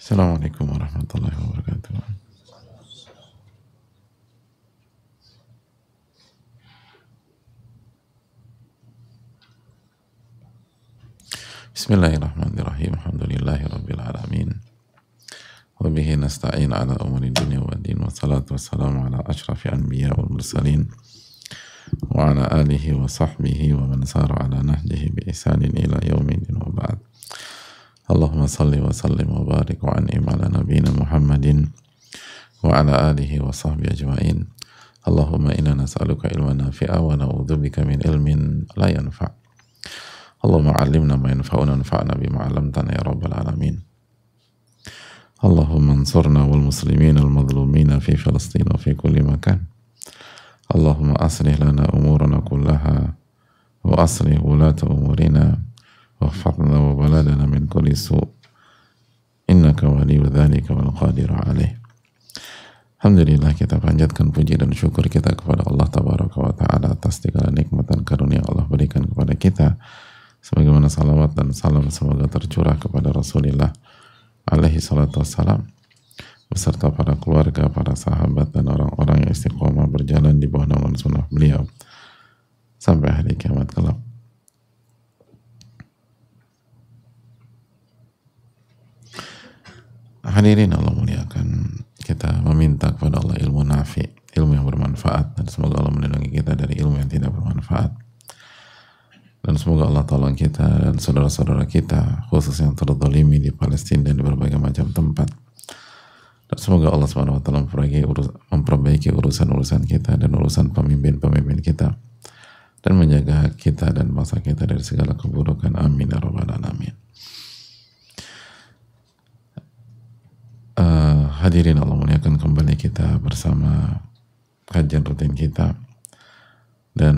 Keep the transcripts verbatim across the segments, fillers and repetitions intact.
Assalamualaikum warahmatullahi wabarakatuh. Bismillahirrahmanirrahim. Alhamdulillahi rabbil alamin. Wa bihi nasta'in ala umuri dunya wa din. Wa salatu wassalamu ala ashrafi anbiya wal mursalin. Wa ala alihi wa sahbihi wa man sara ala nahjihi bi ihsanin ila yaumin din wa ba'd. Allahumma salli wa sallim wa barik wa an'im ala nabiyina Muhammadin wa ala alihi wa sahbihi ajma'in. Allahumma inna nas'aluka ilman nafi'a wa na'udzubika min ilmin la yanfa'. Allahumma 'allimna ma yanfa'una wanfa'na bima 'allamtana ya rabbal alamin. Allahumma ansurna wal muslimin al madhlumina fi Filistin wa fi kulli makan. Allahumma aslih lana umurana kullaha wa aslih wulata umurina wa hfadna wa baladana min kulli su' innaka waliyyu dzalika wal qadiru alaih. Alhamdulillah, kita panjatkan puji dan syukur kita kepada Allah Tabaraka wa Ta'ala atas segala nikmat dan karunia Allah berikan kepada kita, sebagaimana salawat dan salam semoga tercurah kepada Rasulullah alaihi salatu wassalam beserta para keluarga, para sahabat dan orang-orang yang istiqomah berjalan di bawah naungan sunnah beliau sampai hari kiamat kelak. Hadirin Allah muliakan, kita meminta kepada Allah ilmu nafi, ilmu yang bermanfaat, dan semoga Allah melindungi kita dari ilmu yang tidak bermanfaat. Dan semoga Allah tolong kita dan saudara-saudara kita, khusus yang terzalimi di Palestina dan di berbagai macam tempat. Dan semoga Allah subhanahu wa taala memperbaiki, urus, memperbaiki urusan-urusan kita dan urusan pemimpin-pemimpin kita, dan menjaga kita dan bangsa kita dari segala keburukan. Amin ya rabbal alamin. Uh, hadirin Allah muliakan, kembali kita bersama kajian rutin kita, dan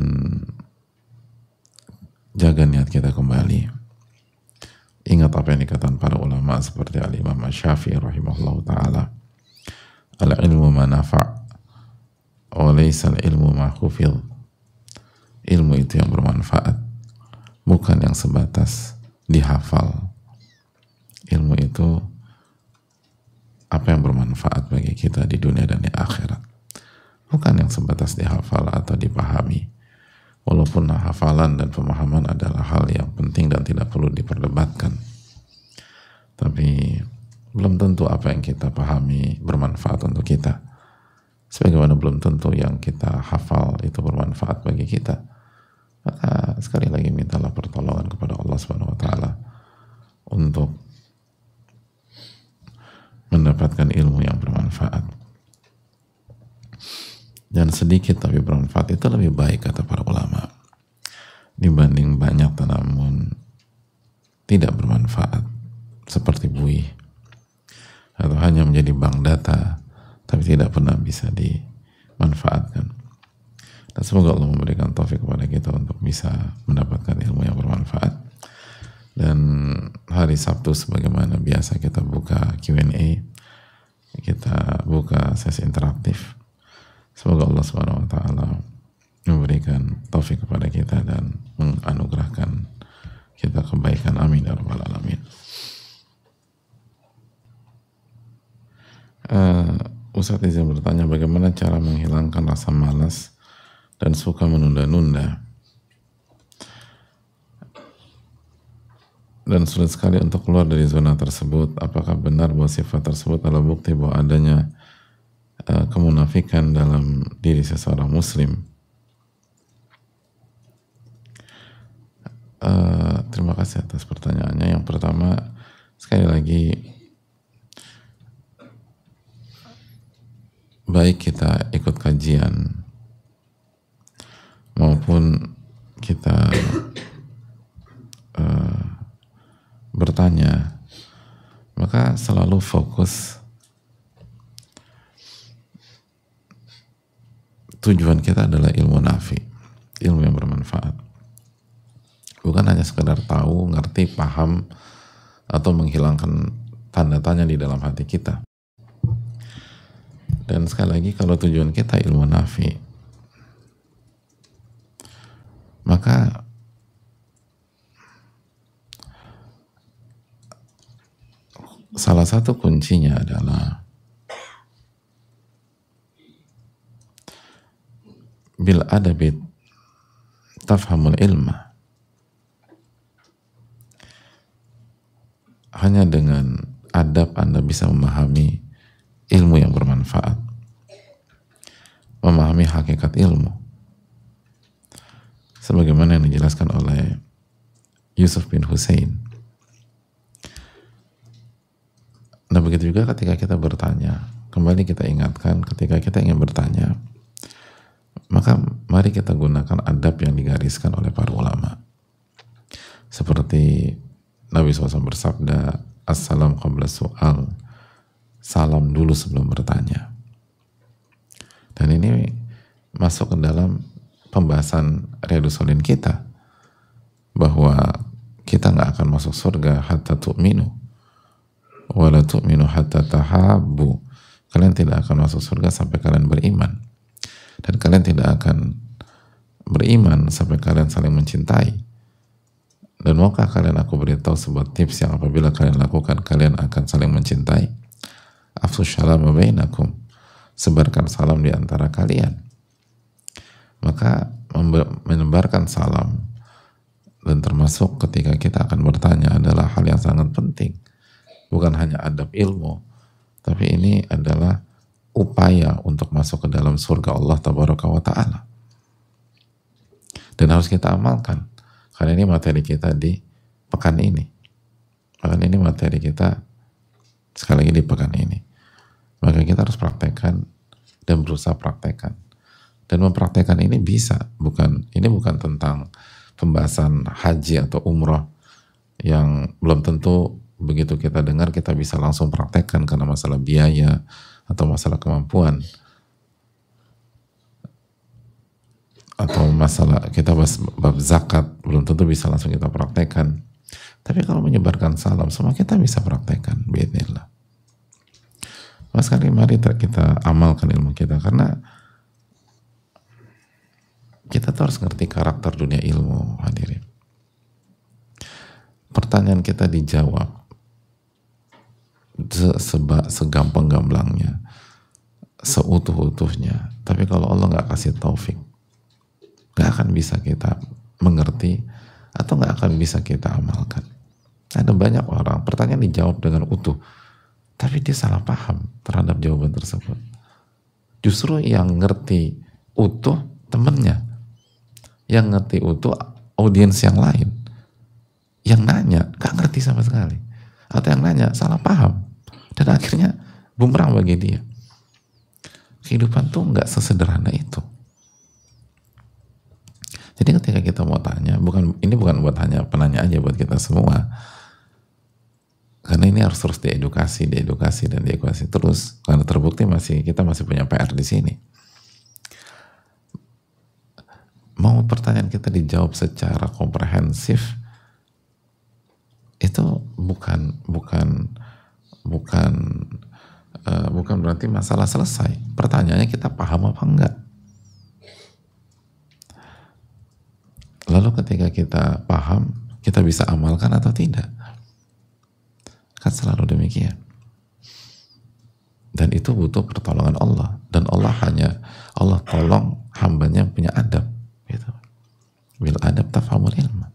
jaga niat kita kembali. Ingat apa yang dikatakan para ulama seperti Al-Imam Asy-Syafi'i rahimahullah ta'ala, al-ilmu ma nafa' wa laysa al-ilmu ma khufidh. Ilmu itu yang bermanfaat, bukan yang sebatas dihafal. Ilmu itu apa yang bermanfaat bagi kita di dunia dan di akhirat, bukan yang sebatas dihafal atau dipahami. Walaupun hafalan dan pemahaman adalah hal yang penting dan tidak perlu diperdebatkan, tapi belum tentu apa yang kita pahami bermanfaat untuk kita, sebagaimana belum tentu yang kita hafal itu bermanfaat bagi kita. Maka sekali lagi mintalah pertolongan kepada Allah Subhanahu wa taala untuk mendapatkan ilmu yang bermanfaat. Dan sedikit tapi bermanfaat itu lebih baik, kata para ulama, dibanding banyak namun tidak bermanfaat seperti buih, atau hanya menjadi bank data tapi tidak pernah bisa dimanfaatkan. Dan semoga Allah memberikan taufik kepada kita untuk bisa mendapatkan ilmu yang bermanfaat. Dan hari Sabtu sebagaimana biasa kita buka Q and A, kita buka sesi interaktif. Semoga Allah subhanahu wa taala memberikan taufik kepada kita dan menganugerahkan kita kebaikan. Amin ya rabbal alamin. Uh, Ustaz izin bertanya, bagaimana cara menghilangkan rasa malas dan suka menunda-nunda, dan sulit sekali untuk keluar dari zona tersebut? Apakah benar bahwa sifat tersebut adalah bukti bahwa adanya uh, kemunafikan dalam diri seseorang muslim? Uh, terima kasih atas pertanyaannya. Yang pertama, sekali lagi, baik kita ikut kajian maupun kita uh, bertanya, maka selalu fokus tujuan kita adalah ilmu nafi, ilmu yang bermanfaat, bukan hanya sekedar tahu, ngerti, paham, atau menghilangkan tanda tanya di dalam hati kita. Dan sekali lagi, kalau tujuan kita ilmu nafi, maka salah satu kuncinya adalah bil adabi tafhamul ilma. Hanya dengan adab Anda bisa memahami ilmu yang bermanfaat, memahami hakikat ilmu. Sebagaimana yang dijelaskan oleh Yusuf bin Husain. Nah begitu juga ketika kita bertanya, kembali kita ingatkan ketika kita ingin bertanya, maka mari kita gunakan adab yang digariskan oleh para ulama. Seperti Nabi shallallahu alaihi wasallam bersabda, Assalam qabla su'al, salam dulu sebelum bertanya. Dan ini masuk ke dalam pembahasan Riyadhus Shalihin kita, bahwa kita nggak akan masuk surga hatta tu'minu wala tu'minu hatta tahabbu. Kalian tidak akan masuk surga sampai kalian beriman, dan kalian tidak akan beriman sampai kalian saling mencintai. Dan maukah kalian aku beritahu sebuah tips yang apabila kalian lakukan kalian akan saling mencintai? Afsus salam bainakum, sebarkan salam di antara kalian. Maka menyebarkan salam dan termasuk ketika kita akan bertanya adalah hal yang sangat penting. Bukan hanya adab ilmu, tapi ini adalah upaya untuk masuk ke dalam surga Allah Tabaraka wa Ta'ala. Dan harus kita amalkan, karena ini materi kita di pekan ini. Pekan ini materi kita sekali lagi di pekan ini. Maka kita harus praktekkan dan berusaha praktekkan. Dan mempraktekkan ini bisa, bukan ini bukan tentang pembahasan haji atau umroh yang belum tentu begitu kita dengar kita bisa langsung praktekkan karena masalah biaya atau masalah kemampuan, atau masalah kita bahas bab zakat belum tentu bisa langsung kita praktekkan. Tapi kalau menyebarkan salam semua kita bisa praktekkan biidznillah. Mas sekali mari kita amalkan ilmu kita, karena kita tuh harus ngerti karakter dunia ilmu, hadirin. Pertanyaan kita dijawab seba, segampang-gamblangnya, seutuh-utuhnya. Tapi kalau Allah nggak kasih taufik, nggak akan bisa kita mengerti atau nggak akan bisa kita amalkan. Ada banyak orang pertanyaan dijawab dengan utuh, tapi dia salah paham terhadap jawaban tersebut. Justru yang ngerti utuh temennya, yang ngerti utuh audiens yang lain, yang nanya gak ngerti sama sekali, atau yang nanya salah paham, dan akhirnya bumerang bagi dia. Kehidupan tuh nggak sesederhana itu. Jadi ketika kita mau tanya, bukan ini bukan buat hanya penanya aja, buat kita semua, karena ini harus terus diedukasi, diedukasi dan diedukasi terus, karena terbukti masih kita masih punya P R di sini. Mau pertanyaan kita dijawab secara komprehensif itu bukan bukan bukan uh, bukan berarti masalah selesai. Pertanyaannya kita paham apa enggak. Lalu ketika kita paham, kita bisa amalkan atau tidak. Kan selalu demikian. Dan itu butuh pertolongan Allah, dan Allah hanya Allah tolong hambanya yang punya adab. Gitu. Bil adab tafhamul ilma.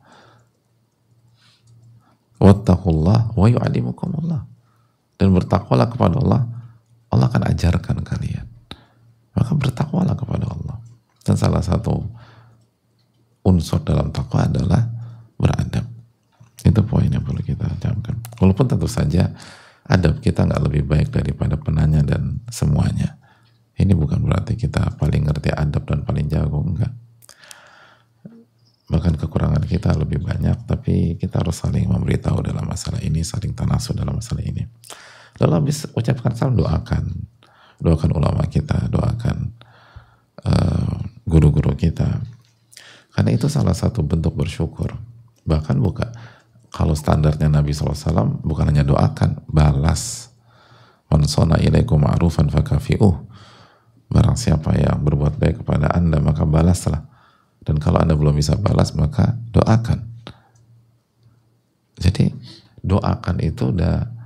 Wattaqullah wa yu'allimukumullah. Dan bertakwalah kepada Allah, Allah akan ajarkan kalian. Maka bertakwalah kepada Allah. Dan salah satu unsur dalam takwa adalah beradab. Itu poin yang perlu kita camkan. Walaupun tentu saja adab kita nggak lebih baik daripada penanya dan semuanya. Ini bukan berarti kita paling ngerti adab dan paling jago, enggak. Bahkan kekurangan kita lebih banyak, tapi kita harus saling memberitahu dalam masalah ini, saling tanasuh dalam masalah ini. Lalu habis ucapkan salam, doakan. Doakan ulama kita, doakan uh, guru-guru kita. Karena itu salah satu bentuk bersyukur. Bahkan bukan, kalau standarnya Nabi shallallahu alaihi wasallam bukan hanya doakan, balas. Man sona ilaikum ma'rufan fakafi'uh. Barang siapa yang berbuat baik kepada anda, maka balaslah. Dan kalau anda belum bisa balas, maka doakan. Jadi doakan itu udah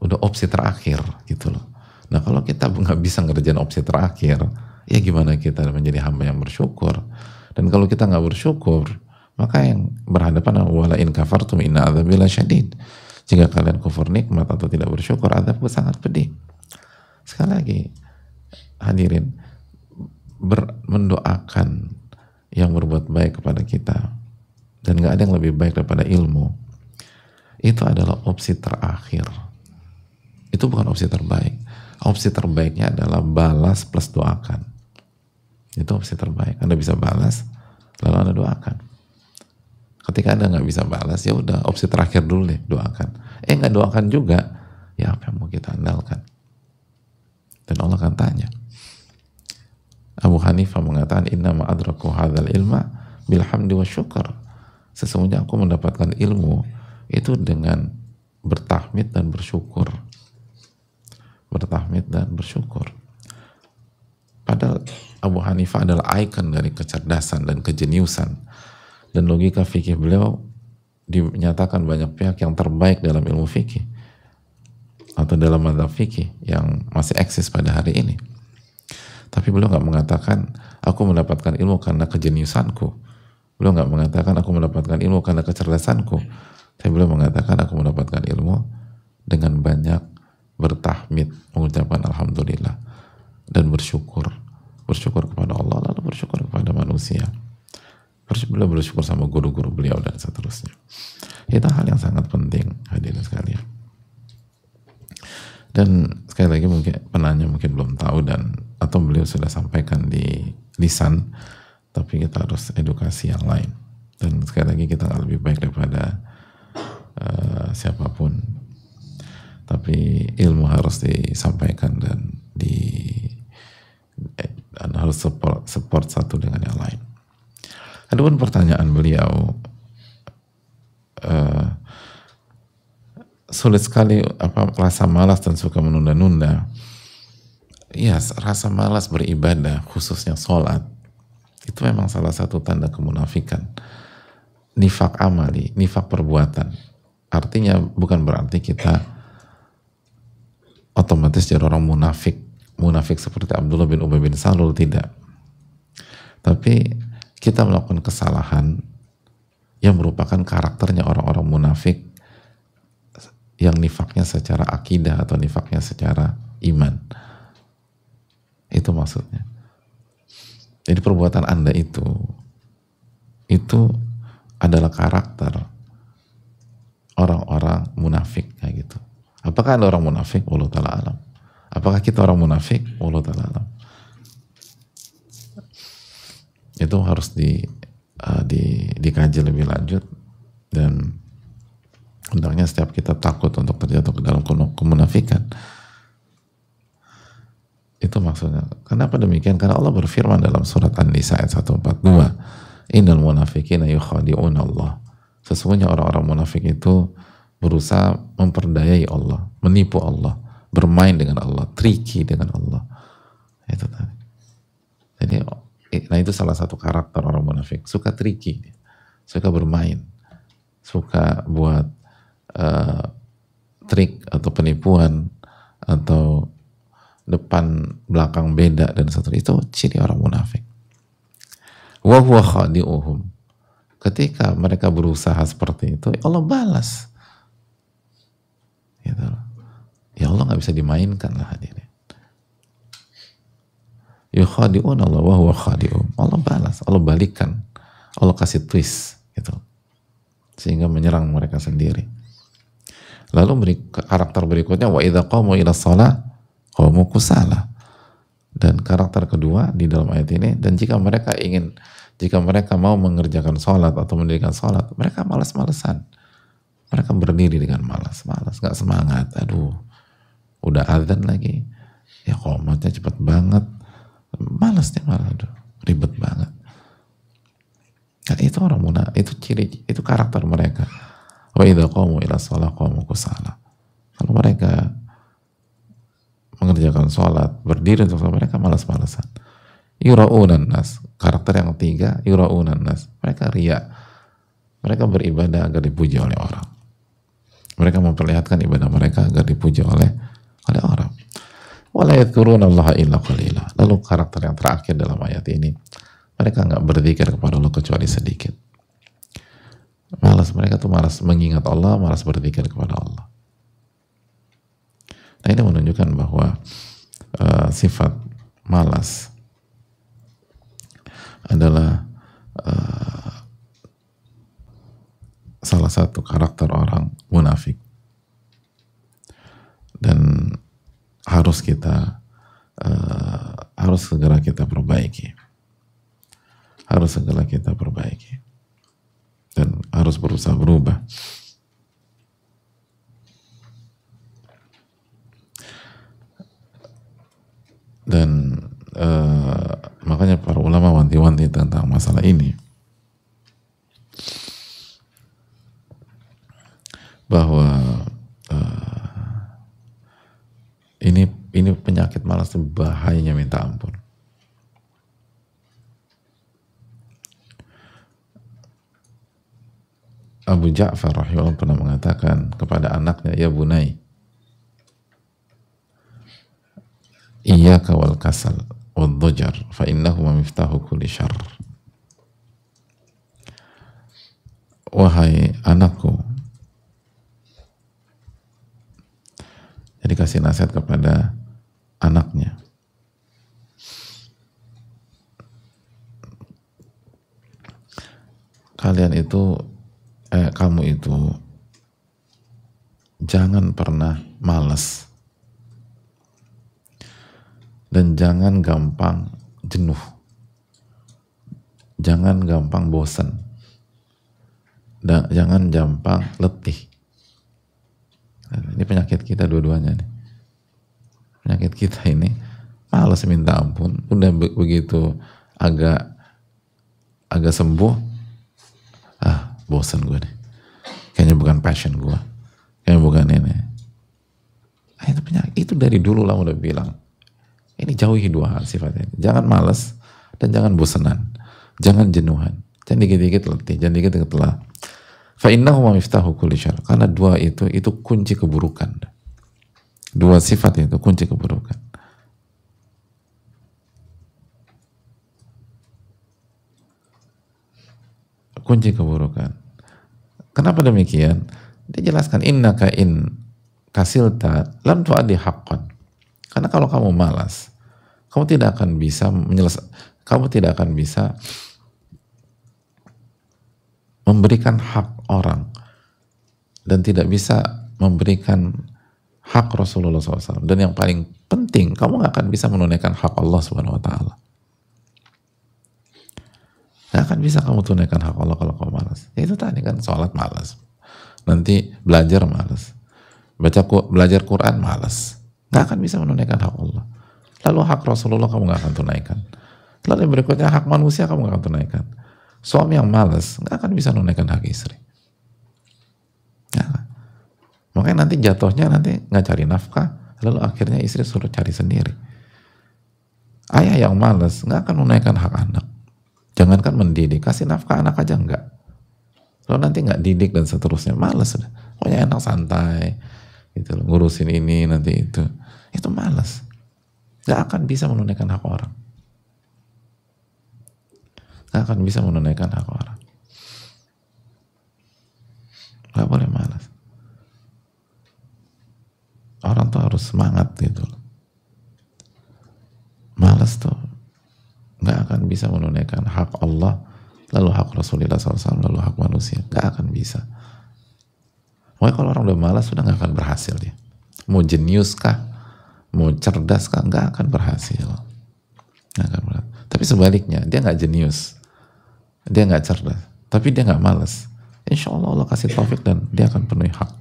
udah opsi terakhir gitu loh. Nah kalau kita nggak bisa ngerjain opsi terakhir, ya gimana kita menjadi hamba yang bersyukur? Dan kalau kita nggak bersyukur, maka yang berhadapan wala in kafartum inna adzabi lasyadid. Jika kalian kufur nikmat atau tidak bersyukur, azabku sangat pedih. Sekali lagi, hadirin, ber, mendoakan yang berbuat baik kepada kita, dan nggak ada yang lebih baik daripada ilmu, itu adalah opsi terakhir. Itu bukan opsi terbaik. Opsi terbaiknya adalah balas plus doakan. Itu opsi terbaik. Anda bisa balas, lalu Anda doakan. Ketika Anda nggak bisa balas, ya udah opsi terakhir dulu deh, doakan. Eh nggak doakan juga, ya apa yang mau kita andalkan? Dan Allah akan tanya. Abu Hanifah mengatakan, Inna ma'adraku hadzal ilma bilhamdi wa syukur. Sesungguhnya aku mendapatkan ilmu itu dengan bertahmid dan bersyukur. Bertahmid dan bersyukur. Padahal Abu Hanifah adalah ikon dari kecerdasan dan kejeniusan. Dan logika fikih beliau dinyatakan banyak pihak yang terbaik dalam ilmu fikih atau dalam madzhab fikih yang masih eksis pada hari ini. Tapi beliau nggak mengatakan aku mendapatkan ilmu karena kejeniusanku. Beliau nggak mengatakan aku mendapatkan ilmu karena kecerdasanku. Tapi beliau mengatakan aku mendapatkan ilmu dengan banyak bertahmid, mengucapkan alhamdulillah dan bersyukur, bersyukur kepada Allah lalu bersyukur kepada manusia. Beliau bersyukur sama guru-guru beliau dan seterusnya. Itu hal yang sangat penting, hadirin sekalian. Dan sekali lagi mungkin penanya mungkin belum tahu dan atau beliau sudah sampaikan di lisan, tapi kita harus edukasi yang lain. Dan sekali lagi kita nggak lebih baik daripada uh, siapapun. Tapi ilmu harus disampaikan dan di dan harus support, support satu dengan yang lain. Adapun pertanyaan beliau, uh, sulit sekali apa rasa malas dan suka menunda-nunda. Ya, rasa malas beribadah, khususnya sholat, itu memang salah satu tanda kemunafikan. Nifak amali, nifak perbuatan. Artinya bukan berarti kita otomatis jadi orang munafik, munafik seperti Abdullah bin Ubay bin Salul, tidak. Tapi kita melakukan kesalahan yang merupakan karakternya orang-orang munafik yang nifaknya secara akidah atau nifaknya secara iman. Itu maksudnya. Jadi perbuatan Anda itu itu adalah karakter orang-orang munafik kayak gitu. Apakah Anda orang munafik? Wallahu ta'ala alam. Apakah kita orang munafik? Wallahu ta'ala alam. Itu harus di, uh, di dikaji lebih lanjut, dan hendaknya setiap kita takut untuk terjatuh ke dalam kemunafikan. Itu maksudnya. Kenapa demikian? Karena Allah berfirman dalam surat An-Nisa ayat seratus empat puluh dua, Innal munafiqina yukhadi'un Allah. Sesungguhnya orang-orang munafik itu berusaha memperdayai Allah, menipu Allah, bermain dengan Allah, tricky dengan Allah. Itu tadi. Jadi nah itu salah satu karakter orang munafik, suka tricky, suka bermain, suka buat uh, trik atau penipuan atau depan belakang beda dan seterusnya. Itu ciri orang munafik. Wa huwa khadi'uhum. Ketika mereka berusaha seperti itu, Allah balas. Gitu. Ya Allah nggak bisa dimainkan lah hadirin. Yukhadi'un Allah wa huwa khadi'um. Allah balas, Allah balikan, Allah kasih twist gitu, sehingga menyerang mereka sendiri. Lalu beri, karakter berikutnya wa idza qamu ila shalah qamu kusala. Dan karakter kedua di dalam ayat ini, dan jika mereka ingin jika mereka mau mengerjakan sholat atau mendirikan sholat, mereka malas-malesan. Mereka berdiri dengan malas, malas, nggak semangat. Aduh, udah azan lagi, ya qomatnya cepet banget. Malas dia malah, aduh, ribet banget. Nah, itu orang munafik, itu ciri, itu karakter mereka. Wa idza qamu ila shalah qamu kusala. Kalau mereka mengerjakan sholat, berdiri untuk sholat, mereka malas-malasan. Yura'unan nas, karakter yang ketiga, yura'unan nas. Mereka riya, mereka beribadah agar dipuji oleh orang. Mereka memperlihatkan ibadah mereka agar dipuji oleh oleh orang. Wala yadhkurunallaha illa qalila. Lalu karakter yang terakhir dalam ayat ini, mereka nggak berzikir kepada Allah kecuali sedikit. Malas, mereka tuh malas mengingat Allah, malas berzikir kepada Allah. Nah, ini menunjukkan bahwa uh, sifat malas adalah uh, salah satu karakter orang munafik, dan harus kita uh, harus segera kita perbaiki, harus segera kita perbaiki, dan harus berusaha berubah. Dan uh, makanya para ulama wanti-wanti tentang masalah ini, bahwa uh, ini ini penyakit malas itu bahayanya minta ampun. Abu Ja'far rahimahullah pernah mengatakan kepada anaknya, ya bunai, iyyaka wal kasal wal dhajar fa innahuma miftahu kulli syarr. Wahai anakku, jadi kasih nasihat kepada anaknya, kalian itu eh, kamu itu jangan pernah malas dan jangan gampang jenuh, jangan gampang bosan, dan jangan gampang letih. Ini penyakit kita dua-duanya nih. Penyakit kita ini malas minta ampun, udah begitu agak agak sembuh, ah bosan gue nih, kayaknya bukan passion gue, kayaknya bukan ini. Ah, itu penyakit, itu dari dulu lah udah bilang. Ini jauhi dua hal sifatnya. Jangan malas dan jangan bosanan. Jangan jenuhan. Jangan dikit-dikit letih, jangan dikit-dikit lelah. Fa innahu miftahu kulli syarr. Karena dua itu itu kunci keburukan. Dua sifat itu kunci keburukan. Kunci keburukan. Kenapa demikian? Dia jelaskan, innaka in kasilta lam tu'addi haqqan. Karena kalau kamu malas, kamu tidak akan bisa menyelesaikan, kamu tidak akan bisa memberikan hak orang dan tidak bisa memberikan hak Rasulullah shallallahu alaihi wasallam. Dan yang paling penting, kamu gak akan bisa menunaikan hak Allah subhanahu wa ta'ala. Gak akan bisa kamu tunaikan hak Allah kalau kamu malas. Ya itu tadi kan, sholat malas, nanti belajar malas, baca belajar Quran malas, gak akan bisa menunaikan hak Allah. Lalu hak Rasulullah kamu gak akan tunaikan. Lalu yang berikutnya hak manusia kamu gak akan tunaikan. Suami yang malas gak akan bisa menunaikan hak istri. Ya. Makanya nanti jatuhnya nanti gak cari nafkah, lalu akhirnya istri suruh cari sendiri. Ayah yang malas gak akan menunaikan hak anak. Jangankan mendidik, kasih nafkah anak aja enggak. Lalu nanti gak didik dan seterusnya, malas sudah. Pokoknya enak santai, gitu loh, ngurusin ini nanti itu. Itu malas. Gak akan bisa menunaikan hak orang. Gak akan bisa menunaikan hak orang. Gak boleh malas. Orang tuh harus semangat gitu. Malas tuh gak akan bisa menunaikan hak Allah, lalu hak Rasulullah shallallahu alaihi wasallam, lalu hak manusia. Gak akan bisa. Pokoknya kalau orang udah malas sudah gak akan berhasil dia. Mau jenius kah, mau cerdas kah, gak akan berhasil. Gak akan berhasil. Tapi sebaliknya, dia gak jenius, dia gak cerdas, tapi dia gak malas. Insya Allah Allah kasih taufik dan dia akan penuhi hak.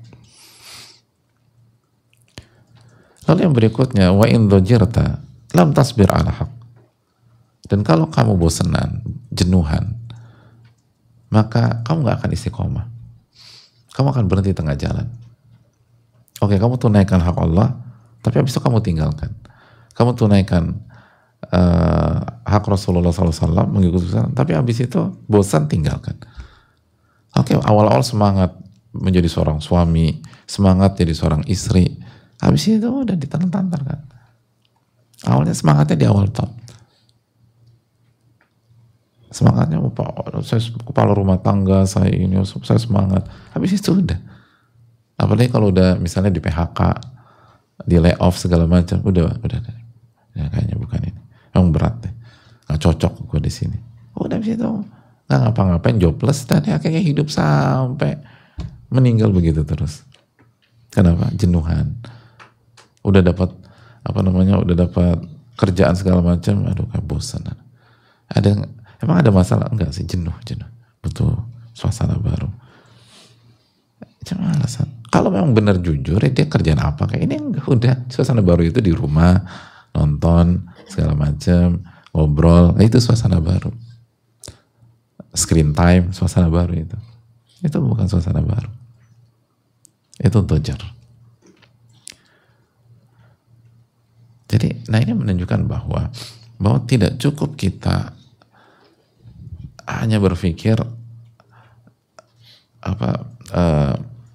Lalu yang berikutnya, wa in dhajirta lam tasbir ala haq. Dan kalau kamu bosanan, jenuhan, maka kamu gak akan istiqomah. Kamu akan berhenti tengah jalan. Oke, kamu tunaikan hak Allah, tapi habis itu kamu tinggalkan. Kamu tunaikan uh, hak Rasulullah shallallahu alaihi wasallam, mengikuti Islam, tapi habis itu bosan, tinggalkan. Oke, awal-awal semangat, menjadi seorang suami, semangat jadi seorang istri. Habis itu udah ditelantar kan. Awalnya semangatnya di awal top. Semangatnya saya kepala rumah tangga, saya ini, saya semangat. Habis itu udah. Apalagi kalau udah misalnya di P H K, di layoff segala macam, udah, udah, ya kayaknya bukan ini. Emang berat deh, nggak cocok gue di sini. Udah habis itu nggak ngapa-ngapain, jobless, dan ya akhirnya hidup sampai meninggal begitu terus. Kenapa? Jenuhan. Udah dapat apa namanya, udah dapat kerjaan segala macam, aduh kayak bosan. Ada emang ada masalah? Enggak sih, jenuh, jenuh. Butuh suasana baru. Cuma alasan. Kalau memang benar jujur, ya dia kerjaan apa kayak ini, enggak, udah suasana baru itu di rumah, nonton segala macam, ngobrol, nah, itu suasana baru. Screen time, suasana baru itu. Itu bukan suasana baru. Itu tojar. Jadi, nah ini menunjukkan bahwa bahwa tidak cukup kita hanya berpikir apa uh,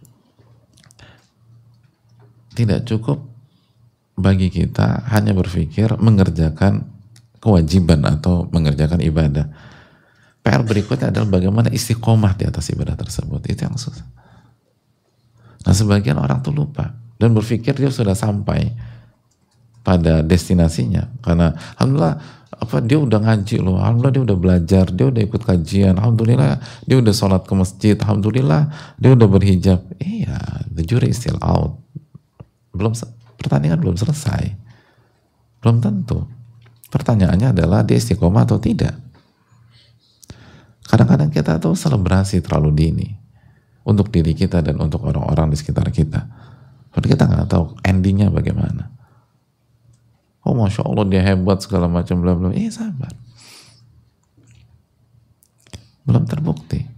tidak cukup bagi kita hanya berpikir mengerjakan kewajiban atau mengerjakan ibadah. P R berikutnya adalah bagaimana istiqomah di atas ibadah tersebut. Itu yang susah. Nah, sebagian orang tuh lupa dan berpikir dia sudah sampai pada destinasinya, karena alhamdulillah apa dia udah ngaji loh, alhamdulillah dia udah belajar, dia udah ikut kajian, alhamdulillah dia udah sholat ke masjid, alhamdulillah dia udah berhijab. Iya, the jury is still out. Belum, pertandingan belum selesai. Belum tentu. Pertanyaannya adalah dia istiqomah atau tidak. Kadang-kadang kita tuh selebrasi terlalu dini untuk diri kita dan untuk orang-orang di sekitar kita. Padahal kita nggak tahu endingnya bagaimana. Oh, masya Allah dia hebat segala macam bla bla. Eh sabar, belum terbukti.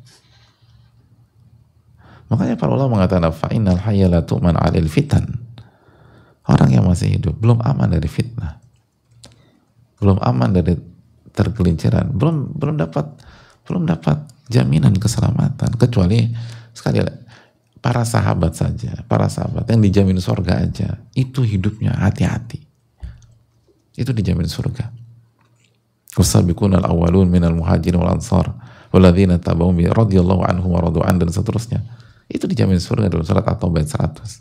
Makanya para ulama mengatakan fa'inal hayya la tu'man 'alil fitan. Orang yang masih hidup belum aman dari fitnah, belum aman dari tergelinciran, belum belum dapat belum dapat jaminan keselamatan, kecuali sekali lagi para sahabat saja, para sahabat yang dijamin surga aja, itu hidupnya hati-hati. Itu dijamin surga. Wasabiqunal awwalun minal muhajirin wal ansar walladzina tabauhum bi radhiyallahu anhum wa radu an, dan seterusnya. Itu dijamin surga dalam surat At-Taubah seratus.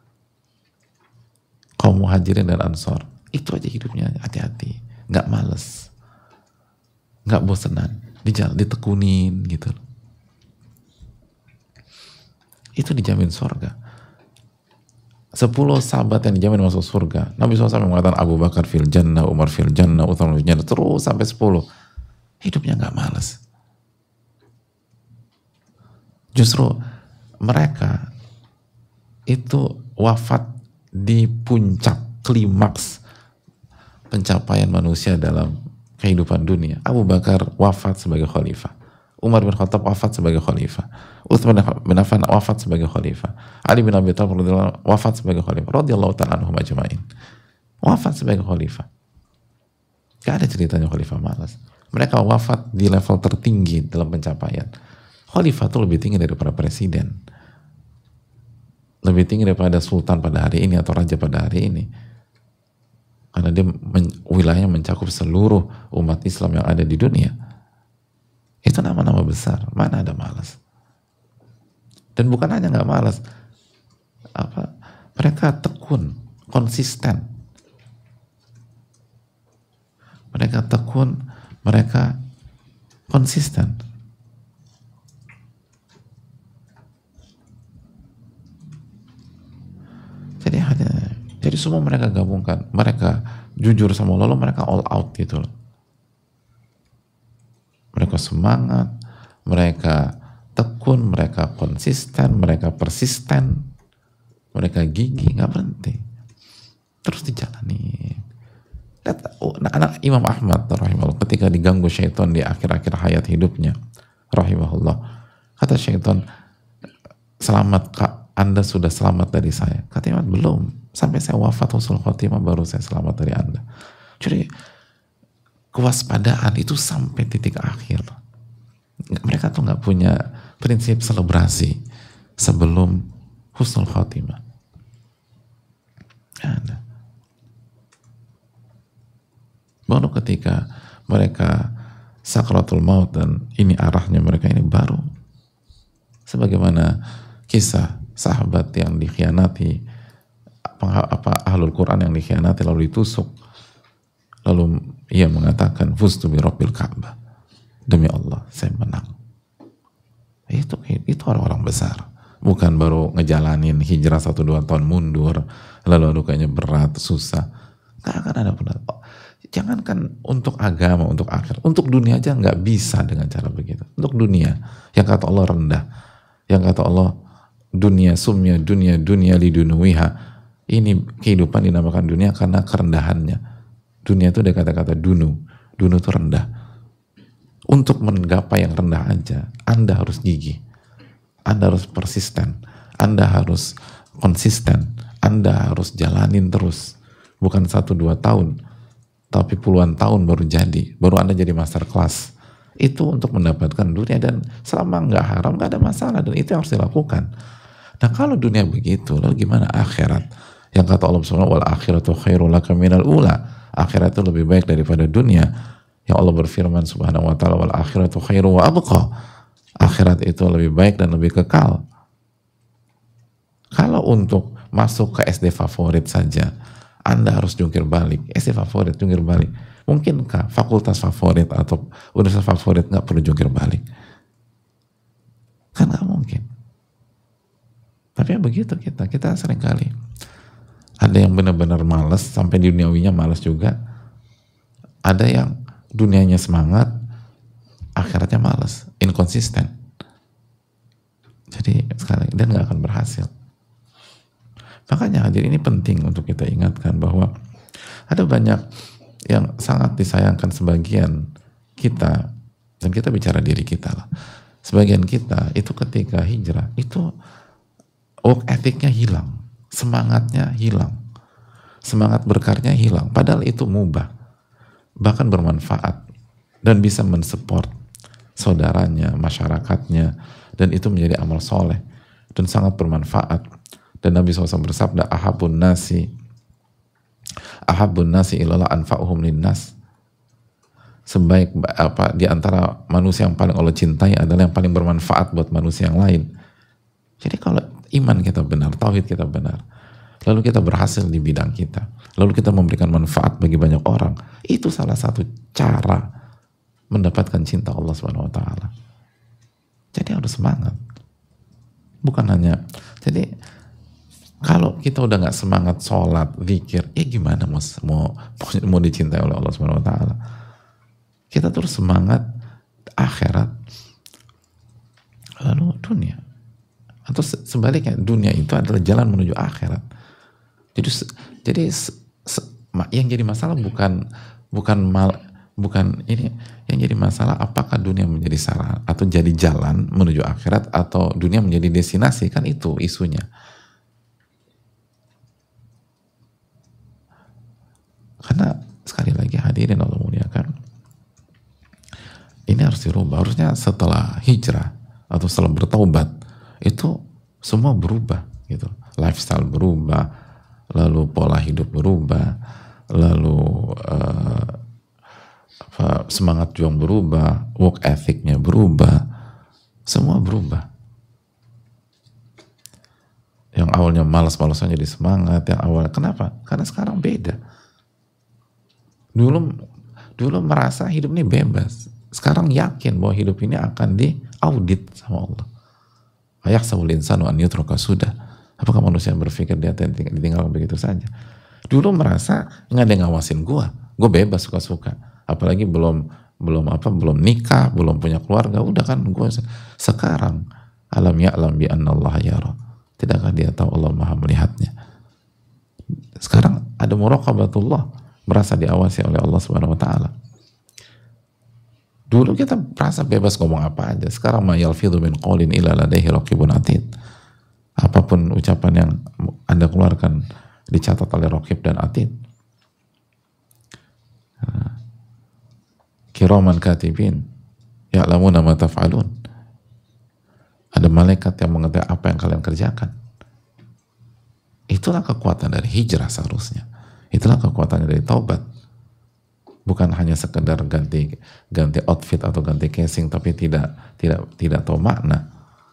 Kaum muhajirin dan ansar, itu aja hidupnya hati-hati, nggak males, nggak bosenan, dijalan ditekunin gitu. Itu dijamin surga. Sepuluh sahabat yang dijamin masuk surga. Nabi shallallahu alaihi wasallam mengatakan Abu Bakar fil jannah, Umar fil jannah, Uthman fil jannah, terus sampai sepuluh. Hidupnya nggak malas. Justru mereka itu wafat di puncak klimaks pencapaian manusia dalam kehidupan dunia. Abu Bakar wafat sebagai khalifah, Umar bin Khattab wafat sebagai khalifah, Uthman bin Affan wafat sebagai khalifah, Ali bin Abi Thalib wafat sebagai khalifah, radhiyallahu ta'ala anhum ajma'in, wafat sebagai khalifah. Gak ada ceritanya khalifah malas. Mereka wafat di level tertinggi dalam pencapaian. Khalifah itu lebih tinggi daripada presiden, lebih tinggi daripada sultan pada hari ini atau raja pada hari ini, karena dia men, wilayahnya mencakup seluruh umat Islam yang ada di dunia. Itu nama-nama besar, mana ada malas. Dan bukan hanya nggak malas, apa, mereka tekun, konsisten. Mereka tekun, mereka konsisten. Jadi hanya, jadi semua mereka gabungkan, mereka jujur sama Allah, lalu mereka all out gitu loh. Mereka semangat, mereka tekun, mereka konsisten, mereka persisten, mereka gigih, nggak berhenti, terus dijalani. Nah, anak Imam Ahmad rahimahullah ketika diganggu syaitan di akhir-akhir hayat hidupnya rahimahullah, kata syaitan, selamat Kak, Anda sudah selamat dari saya. Kata Imam, belum, sampai saya wafat husnul khotimah baru saya selamat dari Anda. Jadi kewaspadaan itu sampai titik akhir. Mereka tuh nggak punya prinsip selebrasi sebelum husnul khatimah. Ada. Baru ketika mereka sakratul maut dan ini arahnya mereka ini, baru sebagaimana kisah sahabat yang dikhianati, apa, apa ahlul Quran yang dikhianati lalu ditusuk, lalu ia mengatakan fustu bi rabbil Ka'bah, demi Allah saya menang. Itu itu orang-orang besar, bukan baru ngejalanin hijrah satu dua tahun mundur lalu aduh kayaknya berat susah. Nggak akan ada benar. Jangankan untuk agama, untuk akhir, untuk dunia aja nggak bisa dengan cara begitu. Untuk dunia yang kata Allah rendah, yang kata Allah dunia sumya dunia dunia lidunuwiha, ini kehidupan dinamakan dunia karena kerendahannya. Dunia itu ada kata-kata dunu, dunu itu rendah. Untuk menggapai yang rendah aja, Anda harus gigih, Anda harus persisten, Anda harus konsisten, Anda harus jalanin terus, bukan satu dua tahun, tapi puluhan tahun baru jadi, baru Anda jadi master class. Itu untuk mendapatkan dunia, dan selama nggak haram nggak ada masalah, dan itu yang harus dilakukan. Nah kalau dunia begitu, lalu gimana akhirat? Yang kata Allah subhanahu wal akhiratu khairul laka minal ula, akhirat itu lebih baik daripada dunia. Yang Allah berfirman subhanahu wa ta'ala wal akhiratu khairu wa abqa, akhirat itu lebih baik dan lebih kekal. Kalau untuk masuk ke S D favorit saja Anda harus jungkir balik, S D favorit jungkir balik, mungkinkah fakultas favorit atau universitas favorit nggak perlu jungkir balik? Kan nggak mungkin. Tapi ya begitu kita, kita seringkali ada yang benar-benar malas sampai di duniawinya malas juga, ada yang dunianya semangat, akhiratnya malas, inkonsisten. Jadi sekali dan nggak akan berhasil. Makanya hadir ini penting untuk kita ingatkan bahwa ada banyak yang sangat disayangkan sebagian kita, dan kita bicara diri kita lah. Sebagian kita itu ketika hijrah itu work ethicnya hilang, semangatnya hilang, semangat berkarya hilang. Padahal itu mubah, bahkan bermanfaat dan bisa mensupport saudaranya, masyarakatnya, dan itu menjadi amal soleh dan sangat bermanfaat. Dan Nabi shallallahu alaihi wasallam bersabda, ahabun nasi ahabun nasi ilallah anfa'uhum linnas, sebaik apa di antara manusia yang paling Allah cintai adalah yang paling bermanfaat buat manusia yang lain. Jadi kalau iman kita benar, tauhid kita benar, lalu kita berhasil di bidang kita, lalu kita memberikan manfaat bagi banyak orang, itu salah satu cara mendapatkan cinta Allah subhanahu wa taala. Jadi harus semangat. Bukan hanya, jadi kalau kita udah nggak semangat sholat, zikir, ya gimana mau, mau mau dicintai oleh Allah subhanahu wa taala? Kita terus semangat akhirat, lalu dunia. Atau sebaliknya, dunia itu adalah jalan menuju akhirat. Jadi jadi yang jadi masalah bukan bukan mal, bukan ini, yang jadi masalah apakah dunia menjadi sarana atau jadi jalan menuju akhirat atau dunia menjadi destinasi, kan itu isunya. Karena sekali lagi hadirin Allah muliakan, ini harus dirubah. Harusnya setelah hijrah atau setelah bertaubat itu semua berubah gitu. Lifestyle berubah, lalu pola hidup berubah, lalu uh, apa, semangat juang berubah, work ethicnya berubah, semua berubah. Yang awalnya malas-malasan jadi semangat, yang awalnya kenapa? Karena sekarang beda. Dulu dulu merasa hidup ini bebas, sekarang yakin bahwa hidup ini akan diaudit sama Allah. Ayahsabul insanu an yutraka sudah. Apakah manusia berpikir dia ditinggal begitu saja? Dulu merasa nggak ada yang ngawasin gua, gua bebas suka-suka. Apalagi belum belum apa belum nikah, belum punya keluarga, udah kan gua. Sekarang alam ya'lam bi annallaha yara. Tidakkah dia tahu Allah Maha melihatnya? Sekarang ada muraqabatullah, merasa diawasi oleh Allah Subhanahu wa taala. Dulu kita merasa bebas ngomong apa aja. Sekarang ma yalfidhu min qaulin illa ladaihi raqibun atid. Apapun ucapan yang Anda keluarkan dicatat oleh raqib dan atid. Kiraman katibin ya'lamuna ma taf'alun. Ada malaikat yang mengetahui apa yang kalian kerjakan. Itulah kekuatan dari hijrah seharusnya. Itulah kekuatannya dari taubat. Bukan hanya sekedar ganti ganti outfit atau ganti casing tapi tidak tidak tidak tahu makna.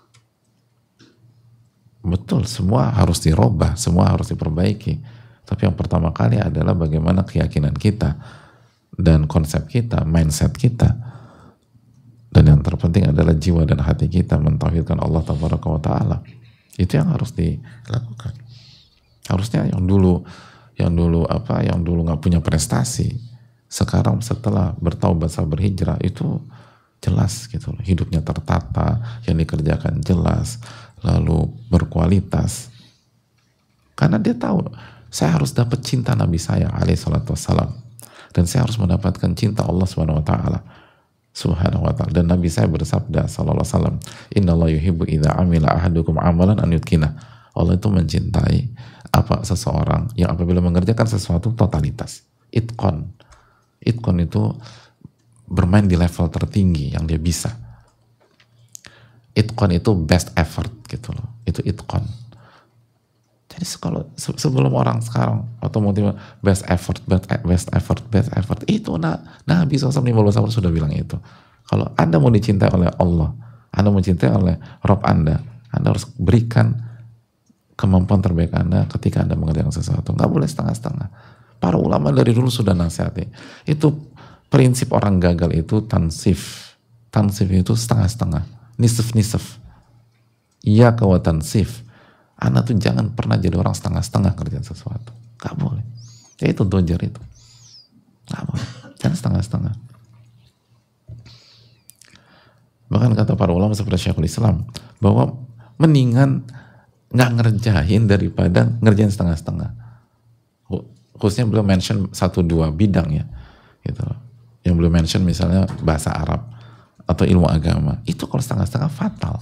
Betul, semua harus dirubah, semua harus diperbaiki. Tapi yang pertama kali adalah bagaimana keyakinan kita dan konsep kita, mindset kita. Dan yang terpenting adalah jiwa dan hati kita mentauhidkan Allah Tabaraka wa Ta'ala. Itu yang harus dilakukan. Harusnya yang dulu yang dulu apa yang dulu nggak punya prestasi, sekarang setelah bertaubat setelah berhijrah itu jelas gitu loh, hidupnya tertata, yang dikerjakan jelas, lalu berkualitas, karena dia tahu saya harus dapat cinta Nabi saya alaihi salatu wassalam, dan saya harus mendapatkan cinta Allah subhanahu wa ta'ala subhanahu wa ta'ala. Dan Nabi saya bersabda sallallahu alaihi wasallam, innallaha yuhibbu idza amila ahadukum amalan an yutqina. Allah itu mencintai apa seseorang yang apabila mengerjakan sesuatu totalitas, itqon. Itqon itu bermain di level tertinggi yang dia bisa. Itqon itu best effort gitu loh. Itu itqon. Jadi kalau sebelum orang sekarang otomotif best effort, best, best effort, best effort, itu nah, Nabi shallallahu alaihi wasallam sudah bilang itu. Kalau Anda mau dicintai oleh Allah, Anda mau dicintai oleh Rabb Anda, Anda harus berikan kemampuan terbaik Anda ketika Anda mengerjakan sesuatu. Nggak boleh setengah-setengah. Para ulama dari dulu sudah nasihati. Itu prinsip orang gagal itu tansif. Tansif itu setengah-setengah. Nisf-nisf. Iya kawa tansif. Anda tuh jangan pernah jadi orang setengah-setengah kerjaan sesuatu. Nggak boleh. Ya itu dojer itu. Nggak boleh. Jangan setengah-setengah. Bahkan kata para ulama seperti Syekhul Islam, bahwa mendingan nggak ngerjain daripada ngerjain setengah-setengah. Khususnya beliau mention satu dua bidang ya, gitu. Yang beliau mention misalnya bahasa Arab atau ilmu agama, itu kalau setengah-setengah fatal,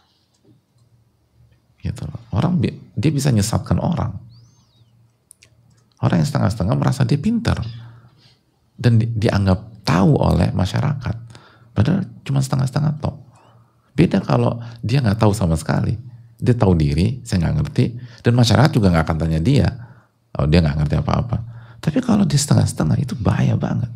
gitu. Orang dia bisa nyesatkan orang. Orang yang setengah-setengah merasa dia pintar dan di, dianggap tahu oleh masyarakat, padahal cuma setengah-setengah toh. Beda kalau dia nggak tahu sama sekali. Dia tahu diri, saya nggak ngerti, dan masyarakat juga nggak akan tanya dia, oh dia nggak ngerti apa-apa. Tapi kalau dia setengah-setengah itu bahaya banget.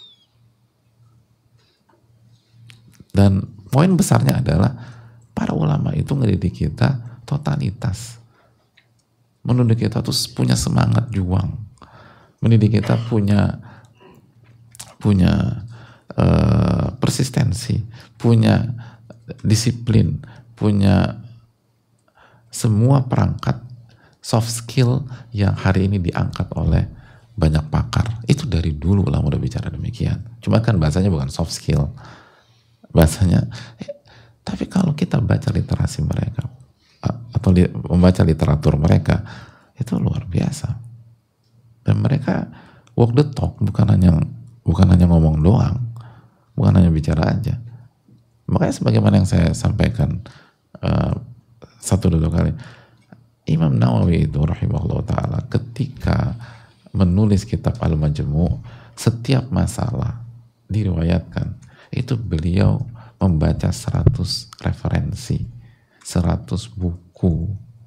Dan poin besarnya adalah para ulama itu ngedidik kita totalitas, mendidik kita tuh punya semangat juang, mendidik kita punya punya uh, persistensi, punya disiplin, punya semua perangkat soft skill yang hari ini diangkat oleh banyak pakar. Itu dari dulu lah udah bicara demikian. Cuma kan bahasanya bukan soft skill. Bahasanya, eh, tapi kalau kita baca literasi mereka, atau li, membaca literatur mereka, itu luar biasa. Dan mereka walk the talk, bukan hanya bukan hanya ngomong doang, bukan hanya bicara aja. Makanya sebagaimana yang saya sampaikan, uh, satu dua kali, Imam Nawawi itu rahimahullah ta'ala ketika menulis kitab Al-Majmu', setiap masalah diriwayatkan itu beliau membaca seratus referensi, seratus buku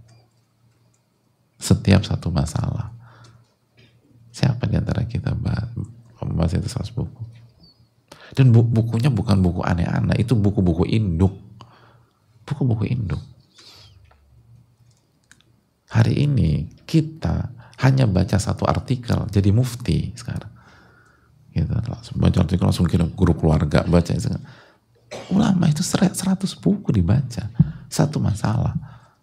setiap satu masalah. Siapa di antara kita membaca itu seratus buku? Dan bu bukunya bukan buku aneh-aneh, itu buku-buku induk, buku-buku induk. Hari ini kita hanya baca satu artikel jadi mufti sekarang. Gitu, langsung baca artikel langsung kira guru keluarga baca. Ulama itu seratus buku dibaca satu masalah.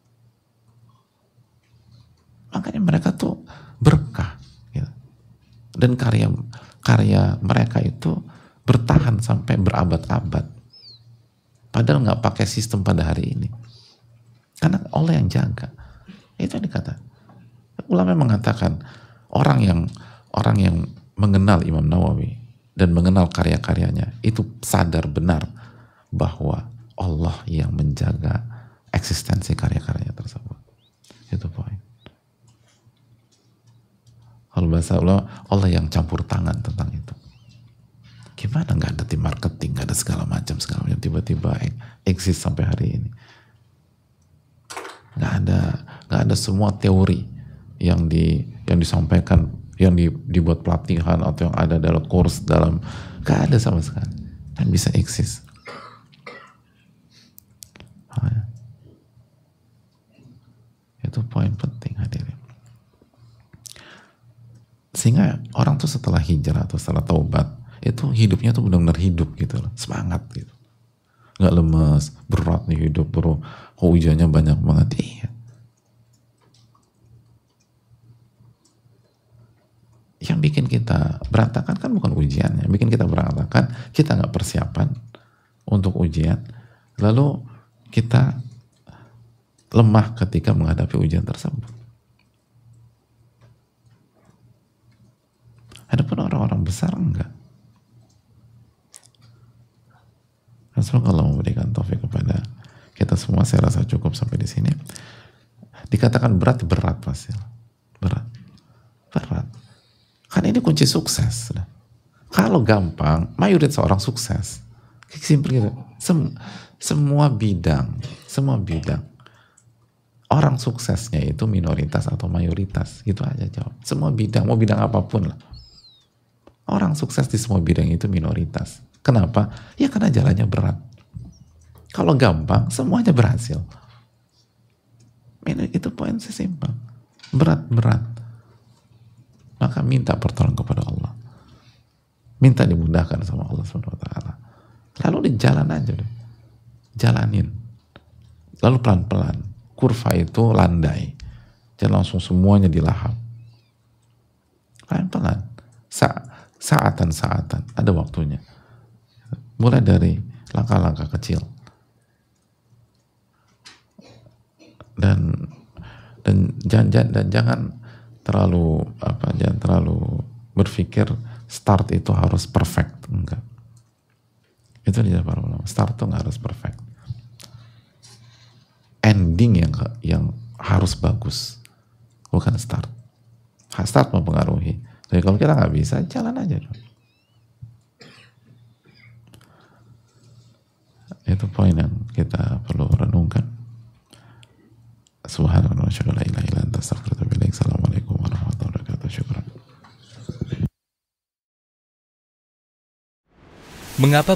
Makanya mereka tuh berkah. Gitu. Dan karya karya mereka itu bertahan sampai berabad-abad. Padahal nggak pakai sistem pada hari ini. Karena Allah yang jaga. Itu yang dikata. Ulama mengatakan orang yang orang yang mengenal Imam Nawawi dan mengenal karya-karyanya itu sadar benar bahwa Allah yang menjaga eksistensi karya-karyanya tersebut. Itu poin. Kalau bahasa Allah, Allah yang campur tangan tentang itu. Gimana nggak ada tim marketing, nggak ada segala macam segala macam tiba-tiba eksis sampai hari ini. nggak ada nggak ada semua teori yang di yang disampaikan, yang di, dibuat pelatihan atau yang ada dalam kurs, dalam nggak ada sama sekali, dan bisa eksis. Nah, itu poin penting hadirin. Sehingga orang tuh setelah hijrah atau setelah taubat itu hidupnya tuh benar-benar hidup gitu loh, semangat gitu, nggak lemes, berat nih hidup bro, hujannya banyak banget. Iya. Yang bikin kita berantakan kan bukan ujiannya, yang bikin kita berantakan kita nggak persiapan untuk ujian, lalu kita lemah ketika menghadapi ujian tersebut. Adapun orang-orang besar enggak. Rasulullah kalau memberikan taufik kepada kita semua, saya rasa cukup sampai di sini. Dikatakan berat, berat pasti. Berat. Berat. Kan ini kunci sukses. Kalau gampang, mayoritas orang sukses. Simpel gitu. Sem semua bidang, semua bidang. Orang suksesnya itu minoritas atau mayoritas. Gitu aja jawab. Semua bidang, mau bidang apapun lah. Orang sukses di semua bidang itu minoritas. Kenapa? Ya karena jalannya berat. Kalau gampang, semuanya berhasil. Itu poin sesimpel. Berat-berat. Maka minta pertolongan kepada Allah. Minta dimudahkan sama Allah subhanahu wa taala. Lalu di jalan aja deh. Jalanin. Lalu pelan-pelan. Kurva itu landai. Jangan langsung semuanya dilahap. Pelan-pelan. Sa saatan-saatan. Ada waktunya. Mulai dari langkah-langkah kecil. Dan dan jangan dan jangan terlalu apa jangan terlalu berpikir start itu harus perfect. Enggak. Itu dia para ulama. Start itu nggak harus perfect. Ending yang yang harus bagus, bukan start. Start mempengaruhi. Jadi kalau kita nggak bisa, jalan aja dong. Itu poin yang kita perlu renungkan. Subhanallah wa syukur la ilaha illa anta astaghfiruka wa atubu ilaik. Assalamualaikum warahmatullahi wabarakatuh. Syukran. Mengapa